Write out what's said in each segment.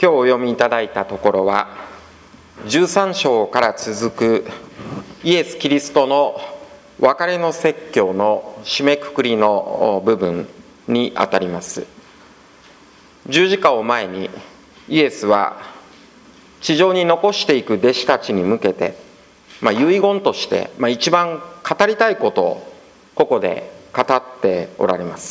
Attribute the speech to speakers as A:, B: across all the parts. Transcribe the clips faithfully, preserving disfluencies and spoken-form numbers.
A: 今日お読みいただいたところはじゅうさん章から続くイエス・キリストの別れの説教の締めくくりの部分にあたります。十字架を前にイエスは地上に残していく弟子たちに向けて、まあ、遺言として、まあ、一番語りたいことをここで語っておられます。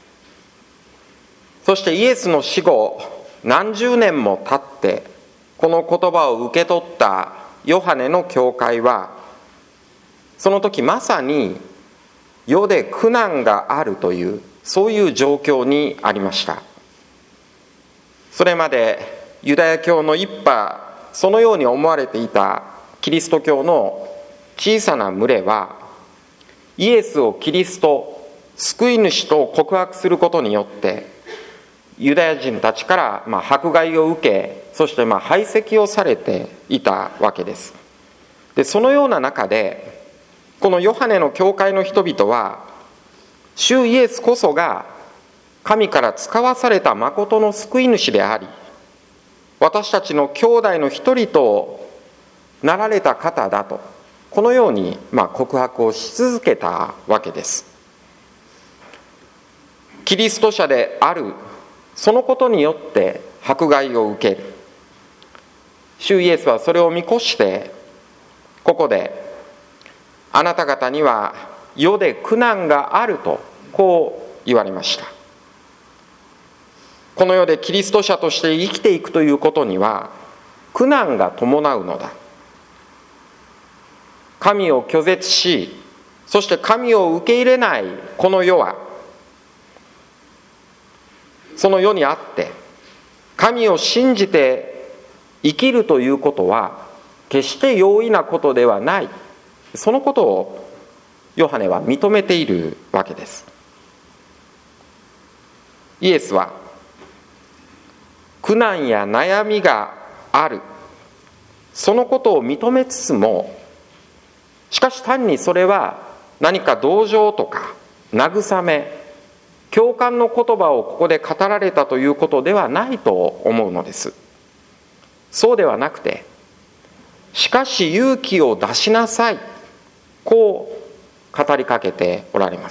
A: そしてイエスの死後何十年も経ってこの言葉を受け取ったヨハネの教会は、その時まさに世で苦難があるというそういう状況にありました。それまでユダヤ教の一派、そのように思われていたキリスト教の小さな群れは、イエスをキリスト、救い主と告白することによってユダヤ人たちからまあ迫害を受け、そしてまあ排斥をされていたわけです。で、そのような中でこのヨハネの教会の人々は、主イエスこそが神から使わされた誠の救い主であり、私たちの兄弟の一人となられた方だと、このようにまあ告白をし続けたわけです。キリスト者であるそのことによって迫害を受ける。主イエスはそれを見越してここで、あなた方には世で苦難があるとこう言われました。この世でキリスト者として生きていくということには苦難が伴うのだ。神を拒絶し、そして神を受け入れないこの世は、その世にあって神を信じて生きるということは決して容易なことではない、そのことをヨハネは認めているわけです。イエスは苦難や悩みがある、そのことを認めつつも、しかし単にそれは何か同情とか慰め、共感の言葉をここで語られたということではないと思うのです。そうではなくて、しかし勇気を出しなさい、こう語りかけておられます。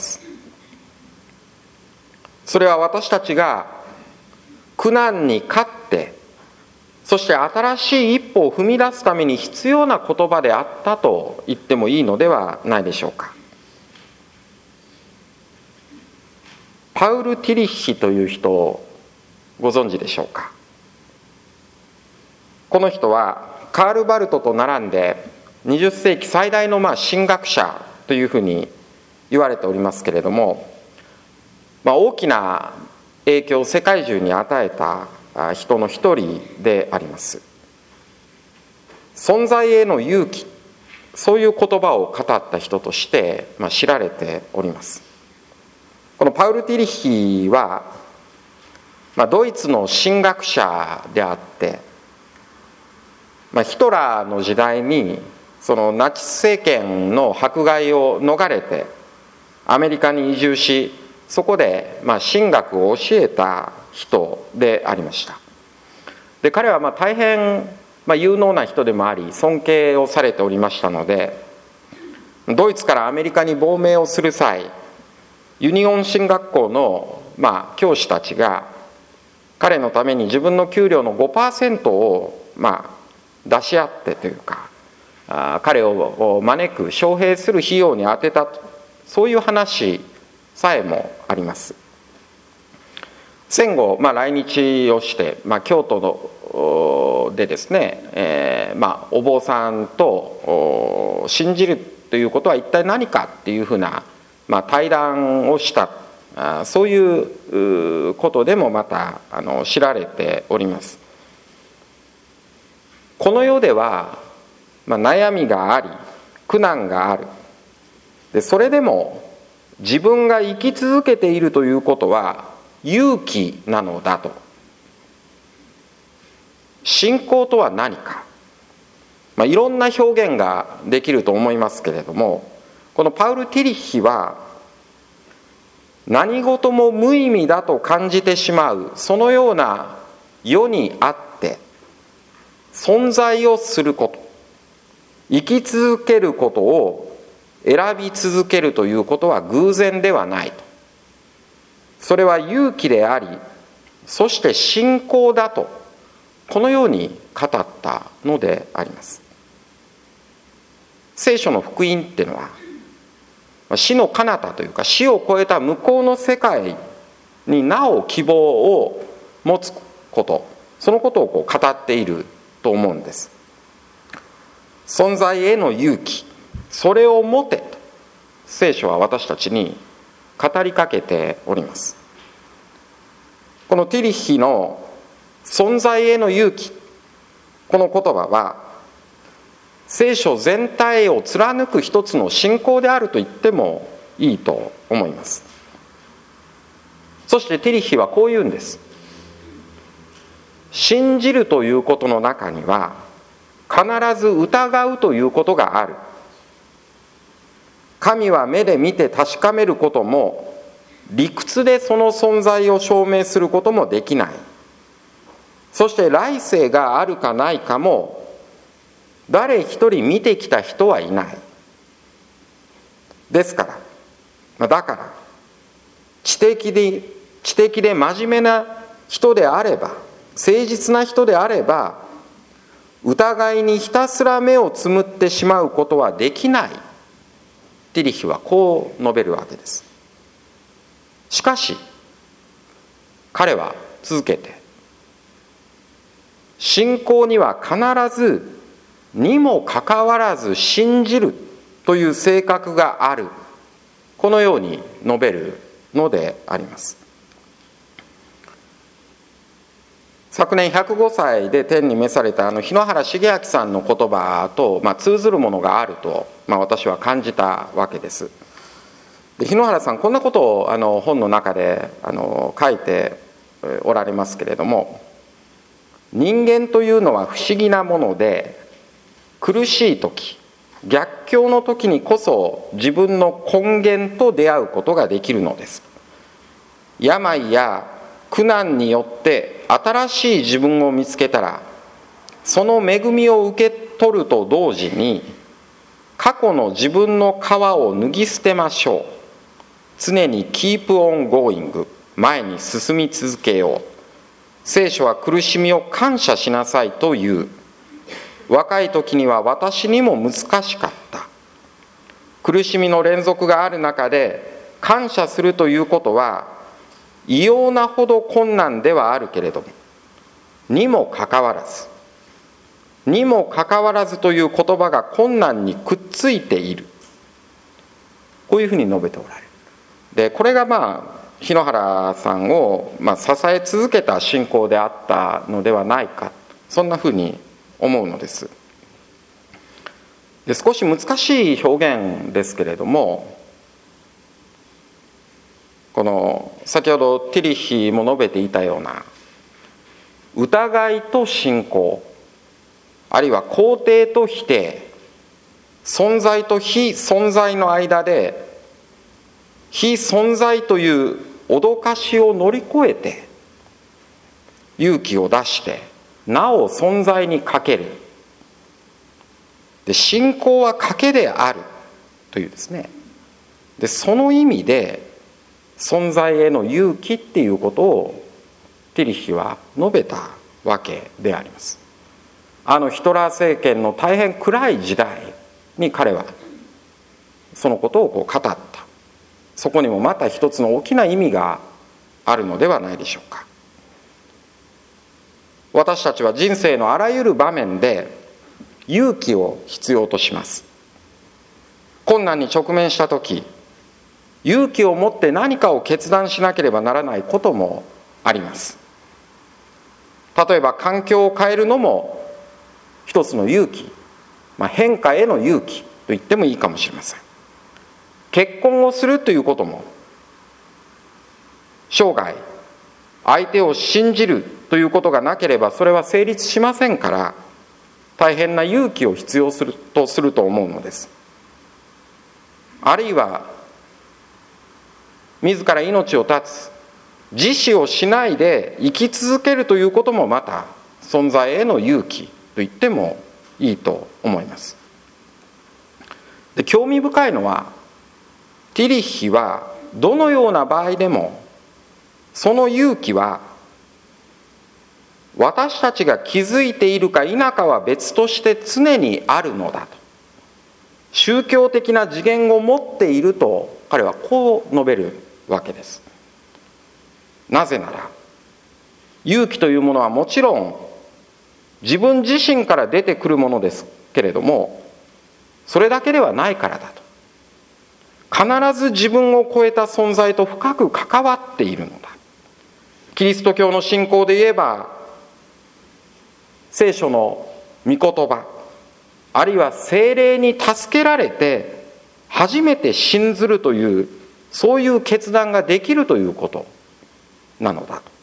A: それは私たちが苦難に勝って、そして新しい一歩を踏み出すために必要な言葉であったと言ってもいいのではないでしょうか。パウル・ティリッヒという人をご存知でしょうか。この人はカール・バルトと並んでにじゅっ世紀最大のまあ神学者というふうに言われておりますけれども、まあ、大きな影響を世界中に与えた人の一人であります。存在への勇気、そういう言葉を語った人としてまあ知られております。このパウル・ティリッヒは、まあ、ドイツの神学者であって、まあ、ヒトラーの時代にそのナチス政権の迫害を逃れてアメリカに移住し、そこでまあ神学を教えた人でありました。で、彼はまあ大変まあ有能な人でもあり尊敬をされておりましたので、ドイツからアメリカに亡命をする際、ユニオン神学校のまあ教師たちが彼のために自分の給料の ごパーセント をまあ出し合ってというか、彼を招く招聘する費用に充てたと、そういう話さえもあります。戦後、まあ、来日をして、まあ、京都のでですね、えーまあ、お坊さんと信じるということは一体何かっていうふうな、まあ、対談をした、あそういうことでもまたあの知られております。この世では、まあ、悩みがあり苦難がある。で、それでも自分が生き続けているということは勇気なのだと。信仰とは何か、まあ、いろんな表現ができると思いますけれども、このパウル・ティリッヒは何事も無意味だと感じてしまう、そのような世にあって存在をすること、生き続けることを選び続けるということは偶然ではないと。それは勇気であり、そして信仰だと、このように語ったのであります。聖書の福音っていうのは、死の彼方というか死を超えた向こうの世界になお希望を持つこと、そのことをこう語っていると思うんです。存在への勇気、それを持てと聖書は私たちに語りかけております。このティリヒの存在への勇気、この言葉は聖書全体を貫く一つの信仰であると言ってもいいと思います。そしてティリヒはこう言うんです。信じるということの中には必ず疑うということがある。神は目で見て確かめることも、理屈でその存在を証明することもできない。そして来世があるかないかも誰一人見てきた人はいない。ですからだから知的で知的で真面目な人であれば、誠実な人であれば、疑いにひたすら目をつむってしまうことはできない。ティリヒはこう述べるわけです。しかし彼は続けて、信仰には必ずにもかかわらず信じるという性格がある、このように述べるのであります。昨年ひゃくごさいで天に召されたあの日野原茂明さんの言葉と、まあ、通ずるものがあると、まあ、私は感じたわけです。で日野原さんこんなことをあの本の中であの書いておられますけれども、人間というのは不思議なもので、苦しい時、逆境の時にこそ自分の根源と出会うことができるのです。病や苦難によって新しい自分を見つけたら、その恵みを受け取ると同時に過去の自分の皮を脱ぎ捨てましょう。常にキープオンゴーイング、前に進み続けよう。聖書は苦しみを感謝しなさいという。若い時には私にも難しかった。苦しみの連続がある中で感謝するということは異様なほど困難ではあるけれども、にもかかわらずにもかかわらずという言葉が困難にくっついている、こういうふうに述べておられる。でこれがまあ日野原さんをまあ支え続けた信仰であったのではないか、そんなふうに思うのです。で少し難しい表現ですけれども、この先ほどティリヒも述べていたような疑いと信仰、あるいは肯定と否定、存在と非存在の間で非存在という脅かしを乗り越えて勇気を出してなお存在にかける。で信仰は賭けであるというですね、でその意味で存在への勇気っていうことをティリヒは述べたわけであります。あのヒトラー政権の大変暗い時代に彼はそのことをこう語った。そこにもまた一つの大きな意味があるのではないでしょうか。私たちは人生のあらゆる場面で勇気を必要とします。困難に直面したとき、勇気を持って何かを決断しなければならないこともあります。例えば環境を変えるのも一つの勇気、まあ、変化への勇気と言ってもいいかもしれません。結婚をするということも生涯相手を信じるということがなければそれは成立しませんから、大変な勇気を必要するとすると思うのです。あるいは自ら命を絶つ、 自死をしないで生き続けるということもまた存在への勇気と言ってもいいと思います。で、興味深いのはティリッヒはどのような場合でもその勇気は私たちが気づいているか否かは別として常にあるのだと、宗教的な次元を持っていると彼はこう述べるわけです。なぜなら勇気というものはもちろん自分自身から出てくるものですけれども、それだけではないからだと。必ず自分を超えた存在と深く関わっているのだ。キリスト教の信仰で言えば聖書の御言葉、あるいは聖霊に助けられて初めて信ずるという、そういう決断ができるということなのだと。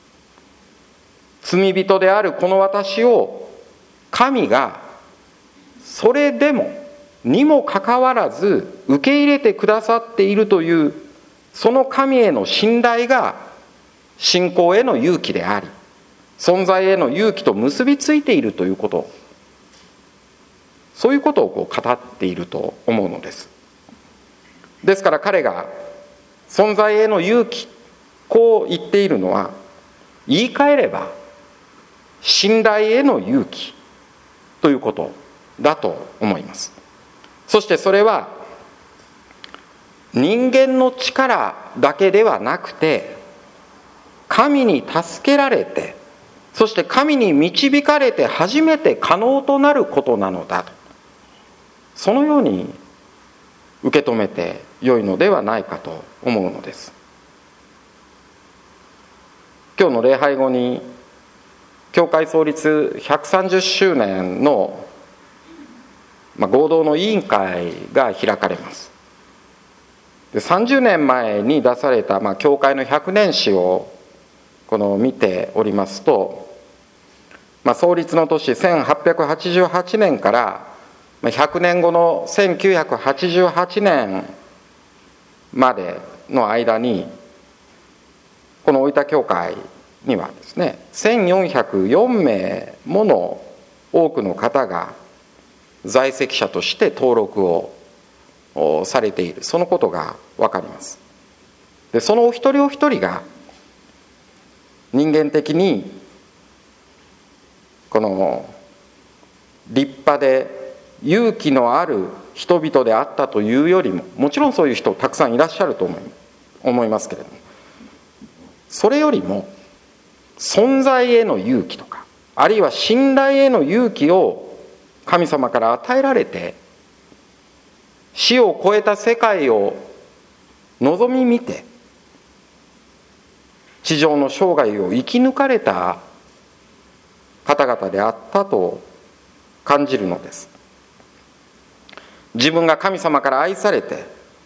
A: 罪人であるこの私を神がそれでもにもかかわらず受け入れてくださっているという、その神への信頼が信仰への勇気であり、存在への勇気と結びついているということ、そういうことをこう語っていると思うのです。ですから彼が存在への勇気、こう言っているのは、言い換えれば信頼への勇気ということだと思います。そしてそれは人間の力だけではなくて、神に助けられて、そして神に導かれて初めて可能となることなのだと、そのように受け止めてよいのではないかと思うのです。今日の礼拝後に教会創立ひゃくさんじゅっしゅうねんの合同の委員会が開かれます。でさんじゅうねんまえに出された、まあ、教会のひゃくねん史をこの見ておりますと、まあ、創立の年せんはっぴゃくはちじゅうはちねんからひゃくねんごのせんきゅうひゃくはちじゅうはちねんまでの間に、この大分教会にはですね、せんよんひゃくよんめいもの多くの方が在籍者として登録をされている、そのことが分かります。でそのお一人お一人が人間的にこの立派で勇気のある人々であったというよりも、もちろんそういう人たくさんいらっしゃると思いますけれども、それよりも存在への勇気とか、あるいは信頼への勇気を神様から与えられて、死を超えた世界を望み見て地上の生涯を生き抜かれた方々であったと感じるのです。自分が神様から愛されて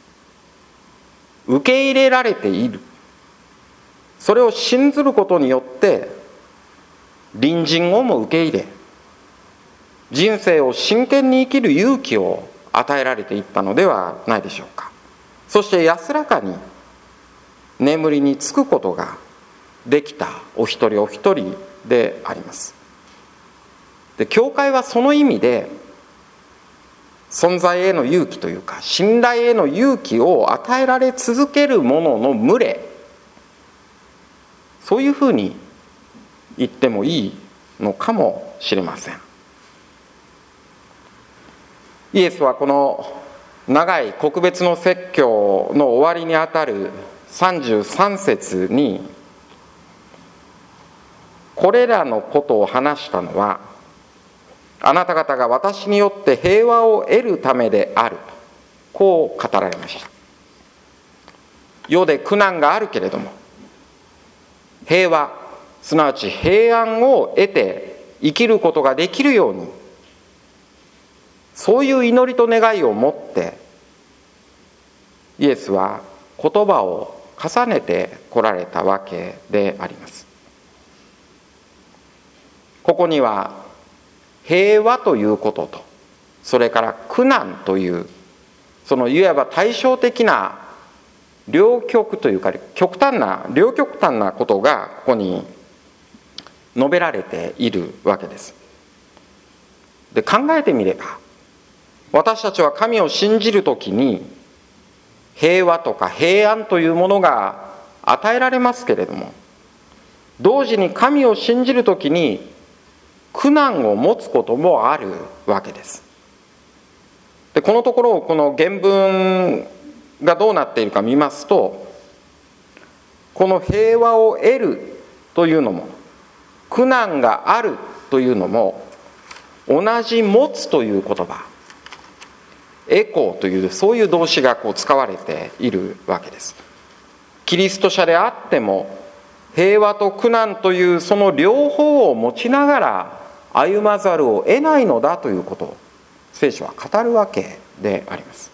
A: 受け入れられている、それを信ずることによって隣人をも受け入れ、人生を真剣に生きる勇気を与えられていったのではないでしょうか。そして安らかに眠りにつくことができたお一人お一人であります。で教会はその意味で存在への勇気というか、信頼への勇気を与えられ続ける者の群れ、そういうふうに言ってもいいのかもしれません。イエスはこの長い告別の説教の終わりにあたるさんじゅうさん節に、これらのことを話したのはあなた方が私によって平和を得るためである、こう語られました。世で苦難があるけれども、平和、すなわち平安を得て生きることができるように、そういう祈りと願いを持ってイエスは言葉を重ねてこられたわけであります。ここには平和ということと、それから苦難という、そのいわば対照的な両極というか極端な両極端なことがここに述べられているわけです。で、考えてみれば、私たちは神を信じるときに平和とか平安というものが与えられますけれども、同時に神を信じるときに苦難を持つこともあるわけです。で、このところをこの原文がどうなっているか見ますと、この平和を得るというのも苦難があるというのも同じ持つという言葉、エコーというそういう動詞がこう使われているわけです。キリスト者であっても平和と苦難というその両方を持ちながら歩まざるを得ないのだということを聖書は語るわけであります。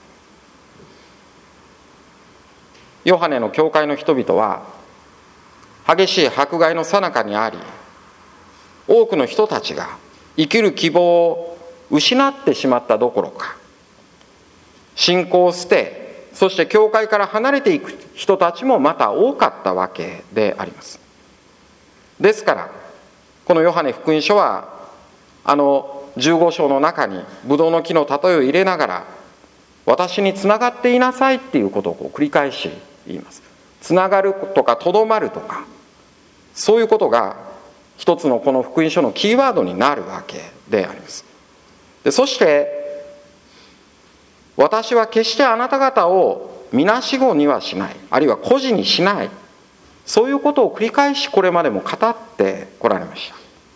A: ヨハネの教会の人々は激しい迫害の最中にあり、多くの人たちが生きる希望を失ってしまったどころか、信仰を捨て、そして教会から離れていく人たちもまた多かったわけであります。ですからこのヨハネ福音書はあのじゅうご章の中にブドウの木の例えを入れながら、私につながっていなさいっていうことをこう繰り返し言います。つながるとかとどまるとか、そういうことが一つのこの福音書のキーワードになるわけであります。で、そして私は決してあなた方をみなしごにはしない、あるいは孤児にしない、そういうことを繰り返しこれまでも語ってこられました。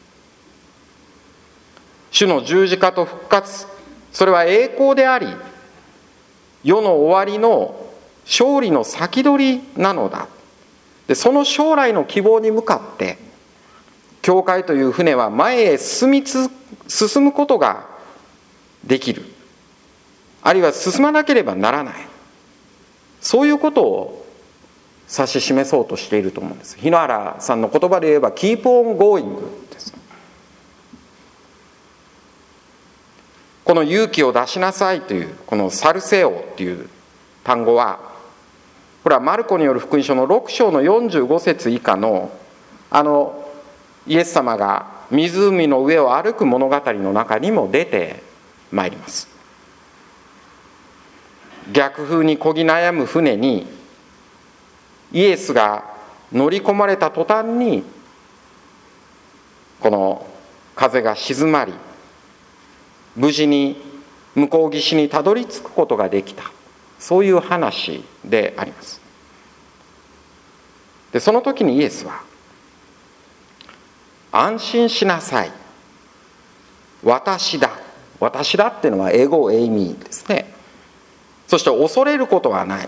A: 主の十字架と復活、それは栄光であり、世の終わりの勝利の先取りなのだ。で、その将来の希望に向かって教会という船は前へ進みつ進むことができる、あるいは進まなければならない、そういうことを指し示そうとしていると思うんです。日野原さんの言葉で言えば Keep on going です。この勇気を出しなさいというこのサルセオという単語は、これはマルコによる福音書のろく章のよんじゅうご節以下のあのイエス様が湖の上を歩く物語の中にも出てまいります。逆風にこぎ悩む船にイエスが乗り込まれた途端にこの風が静まり、無事に向こう岸にたどり着くことができた、そういう話であります。で、その時にイエスは安心しなさい、私だ、私だっていうのはエゴエイミーですね。そして恐れることはない、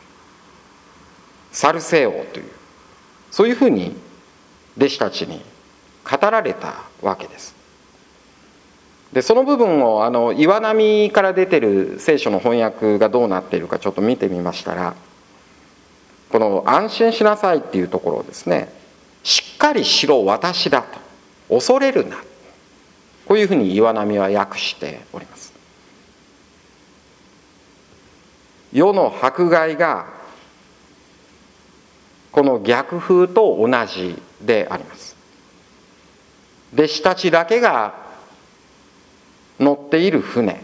A: サルセオという、そういうふうに弟子たちに語られたわけです。で、その部分をあの岩波から出てる聖書の翻訳がどうなっているかちょっと見てみましたら、この安心しなさいっていうところをですね、しっかりしろ私だと、恐れるな、こういうふうに岩波は訳しております。世の迫害がこの逆風と同じであります。弟子たちだけが乗っている船、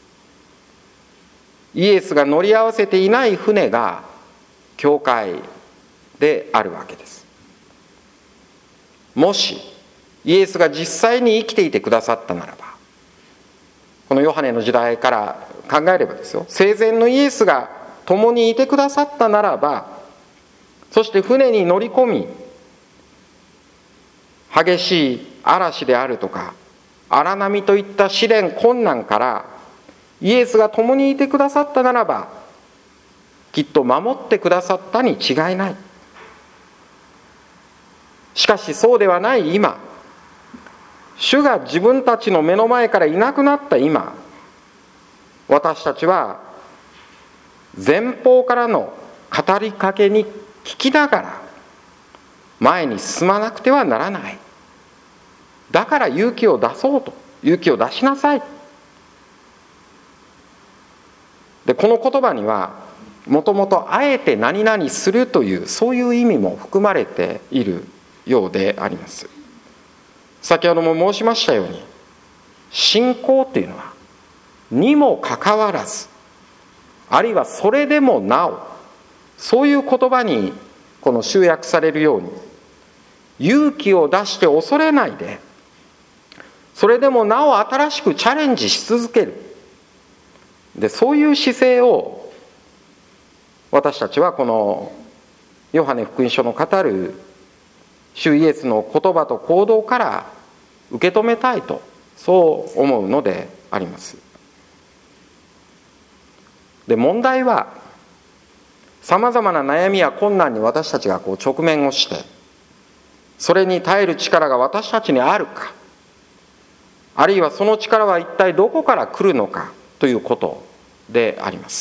A: イエスが乗り合わせていない船が教会であるわけです。もしイエスが実際に生きていてくださったならば、このヨハネの時代から考えればですよ、生前のイエスが共にいてくださったならば、そして船に乗り込み、激しい嵐であるとか荒波といった試練困難からイエスが共にいてくださったならば、きっと守ってくださったに違いない。しかしそうではない今、主が自分たちの目の前からいなくなった今、私たちは前方からの語りかけに聞きながら前に進まなくてはならない。だから勇気を出そうと、勇気を出しなさい。で、この言葉にはもともとあえて何々するというそういう意味も含まれているようであります。先ほども申しましたように、信仰というのはにもかかわらず、あるいはそれでもなお、そういう言葉にこの集約されるように、勇気を出して恐れないで、それでもなお新しくチャレンジし続ける。で、そういう姿勢を私たちはこのヨハネ福音書の語る主イエスの言葉と行動から受け止めたいと、そう思うのであります。で、問題はさまざまな悩みや困難に私たちがこう直面をして、それに耐える力が私たちにあるか、あるいはその力は一体どこから来るのかということであります。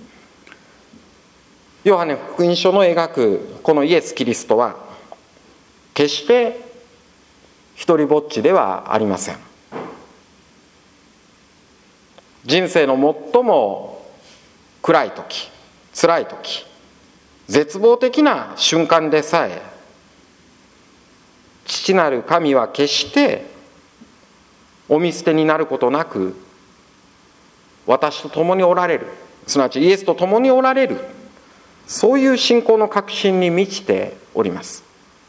A: ヨハネ福音書の描くこのイエス・キリストは決して一人ぼっちではありません。人生の最も暗い時、辛い時、絶望的な瞬間でさえ、父なる神は決してお見捨てになることなく、私と共におられる、すなわちイエスと共におられる、そういう信仰の確信に満ちております。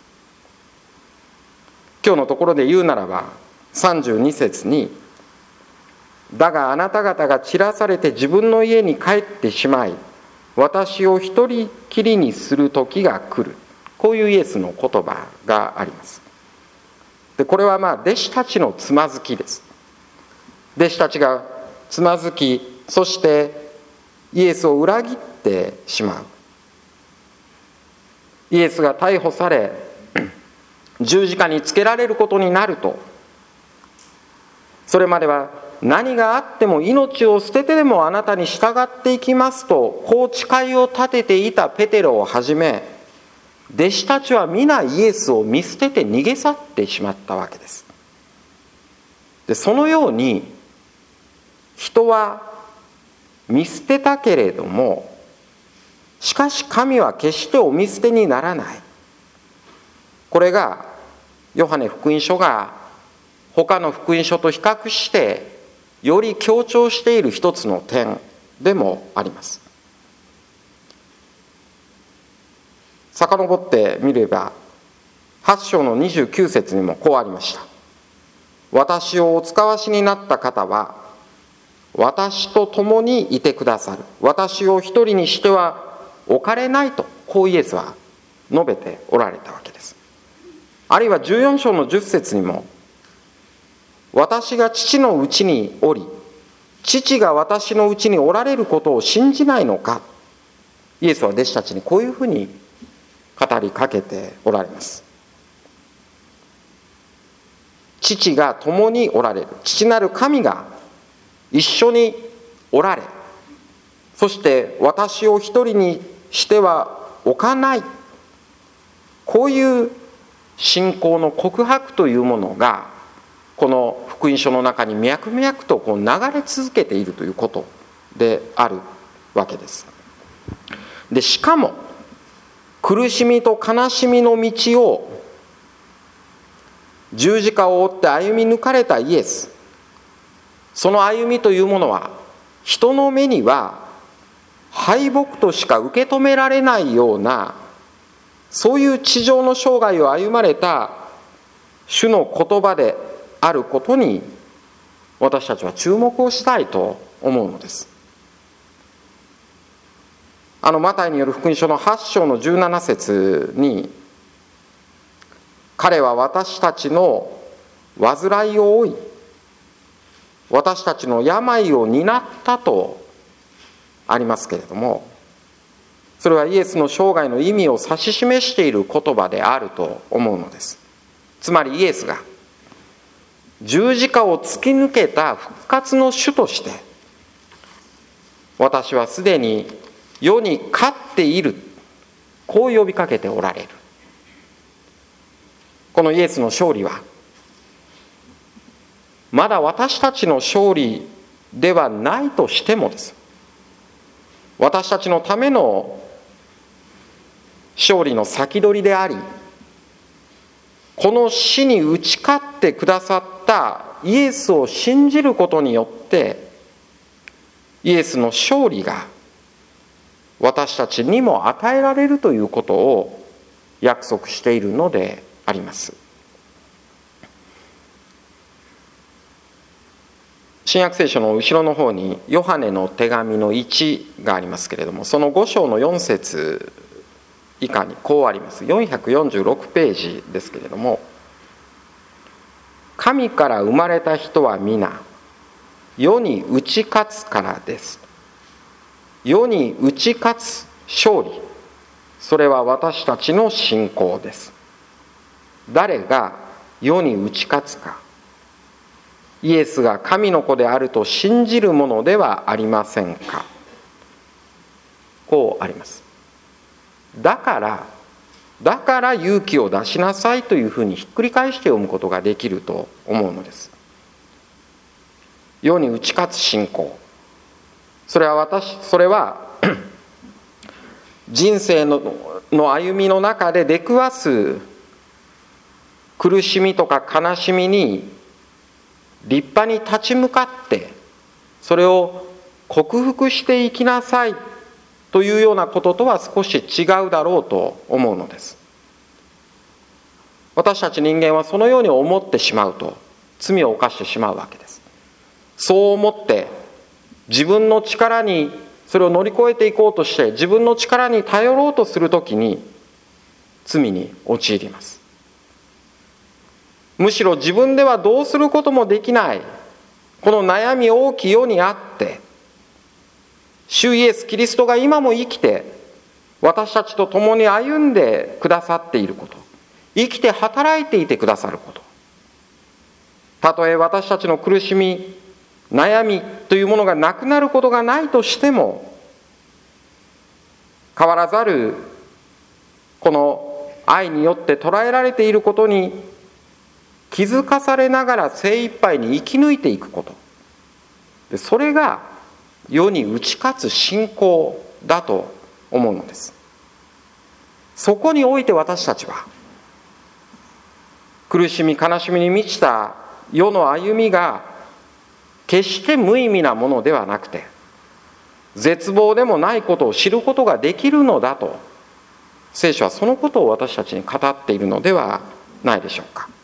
A: 今日のところで言うならば、さんじゅうに節に、だがあなた方が散らされて自分の家に帰ってしまい、私を一人きりにする時が来る、こういうイエスの言葉があります。で、これはまあ弟子たちのつまずきです。弟子たちがつまずき、そしてイエスを裏切ってしまう。イエスが逮捕され十字架につけられることになると、それまでは何があっても命を捨ててでもあなたに従っていきますと、こう誓いを立てていたペテロをはじめ、弟子たちは皆イエスを見捨てて逃げ去ってしまったわけです。で、そのように人は見捨てたけれども、しかし神は決してお見捨てにならない。これがヨハネ福音書が他の福音書と比較してより強調している一つの点でもあります。遡ってみればはち章のにじゅうきゅう節にもこうありました。私をお使わしになった方は私と共にいてくださる。私を一人にしては置かれないと、こうイエスは述べておられたわけです。あるいはじゅうよん章のじゅっ節にも、私が父のうちにおり、父が私のうちにおられることを信じないのか、イエスは弟子たちにこういうふうに語りかけておられます。父が共におられる、父なる神が一緒におられ、そして私を一人にしては置かない、こういう信仰の告白というものがこの福音書の中に脈々とこう流れ続けているということであるわけです。で、しかも苦しみと悲しみの道を十字架を追って歩み抜かれたイエス、その歩みというものは人の目には敗北としか受け止められないような、そういう地上の生涯を歩まれた主の言葉であることに私たちは注目をしたいと思うのです。あのマタイによる福音書のはち章のじゅうなな節に、彼は私たちの患いを負い私たちの病を担ったとありますけれども、それはイエスの生涯の意味を指し示している言葉であると思うのです。つまりイエスが十字架を突き抜けた復活の主として、私はすでに世に勝っている、こう呼びかけておられる。このイエスの勝利はまだ私たちの勝利ではないとしてもです、 私たちのための勝利の先取りであり、この死に打ち勝ってくださったイエスを信じることによってイエスの勝利が私たちにも与えられるということを約束しているのであります。新約聖書の後ろの方にヨハネの手紙のいちがありますけれども、そのご章のよん節以下にこうあります。よんひゃくよんじゅうろくページですけれども、神から生まれた人は皆世に打ち勝つからです。世に打ち勝つ勝利、それは私たちの信仰です。誰が世に打ち勝つか、イエスが神の子であると信じるものではありませんか。こうあります。だからだから勇気を出しなさいというふうにひっくり返して読むことができると思うのです。世に打ち勝つ信仰、それは私それは人生 の, の歩みの中で出くわす苦しみとか悲しみに立派に立ち向かってそれを克服していきなさいというようなこととは少し違うだろうと思うのです。私たち人間はそのように思ってしまうと罪を犯してしまうわけです。そう思って自分の力にそれを乗り越えていこうとして自分の力に頼ろうとするときに罪に陥ります。むしろ自分ではどうすることもできないこの悩み多き世にあって主イエス・キリストが今も生きて私たちと共に歩んでくださっていること、生きて働いていてくださること、たとえ私たちの苦しみ悩みというものがなくなることがないとしても、変わらざるこの愛によって捉えられていることに気づかされながら精一杯に生き抜いていくこと、でそれが世に打ち勝つ信仰だと思うのです。そこにおいて私たちは苦しみ悲しみに満ちた世の歩みが決して無意味なものではなくて絶望でもないことを知ることができるのだと、聖書はそのことを私たちに語っているのではないでしょうか。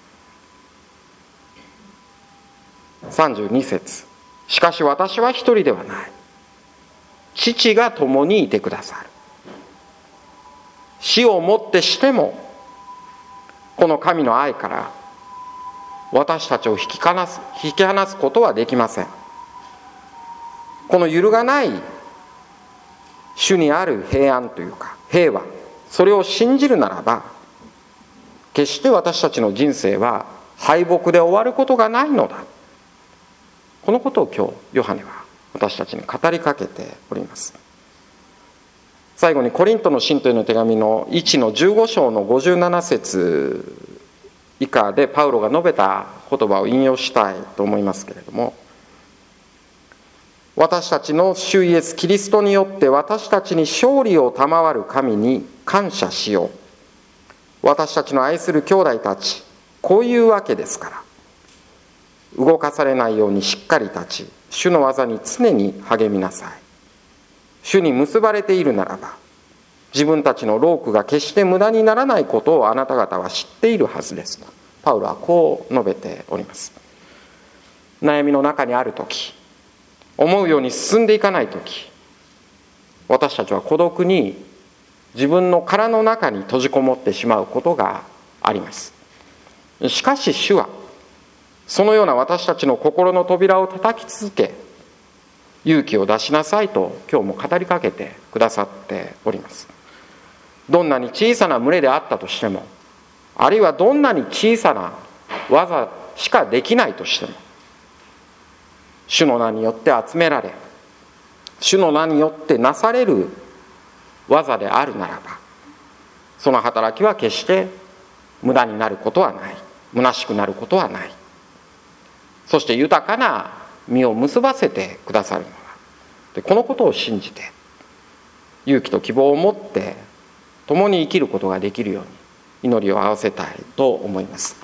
A: さんじゅうに節、しかし私は一人ではない、父が共にいてくださる。死をもってしてもこの神の愛から私たちを引き離す、引き離すことはできません。この揺るがない主にある平安というか平和、それを信じるならば決して私たちの人生は敗北で終わることがないのだ。このことを今日ヨハネは私たちに語りかけております。最後にコリントの信徒への手紙のいちのじゅうご章のごじゅうなな節以下でパウロが述べた言葉を引用したいと思いますけれども、私たちの主イエスキリストによって私たちに勝利を賜る神に感謝しよう。私たちの愛する兄弟たち、こういうわけですから動かされないようにしっかり立ち、主の技に常に励みなさい。主に結ばれているならば自分たちの労苦が決して無駄にならないことをあなた方は知っているはずですとパウロはこう述べております。悩みの中にあるとき、思うように進んでいかないとき、私たちは孤独に自分の殻の中に閉じこもってしまうことがあります。しかし主はそのような私たちの心の扉を叩き続け、勇気を出しなさいと今日も語りかけてくださっております。どんなに小さな群れであったとしても、あるいはどんなに小さな技しかできないとしても、主の名によって集められ、主の名によってなされる技であるならば、その働きは決して無駄になることはない、虚しくなることはない。そして豊かな実を結ばせてくださるのだ。でこのことを信じて勇気と希望を持って共に生きることができるように祈りを合わせたいと思います。